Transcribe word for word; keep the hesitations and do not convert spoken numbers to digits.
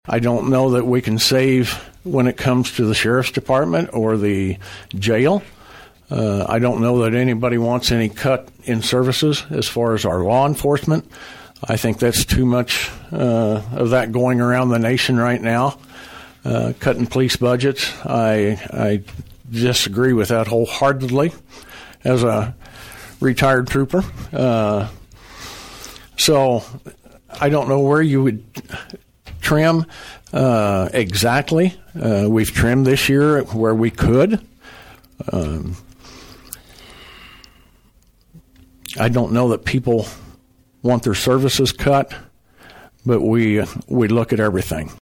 I don't know that we can save when it comes to the sheriff's department or the jail. Uh, I don't know that anybody wants any cut in services as far as our law enforcement. I think that's too much uh, of that going around the nation right now. Uh, cutting police budgets, I I disagree with that wholeheartedly as a retired trooper. Uh, so I don't know where you would trim uh, exactly. Uh, we've trimmed this year where we could. Um, I don't know that people want their services cut, but we we look at everything.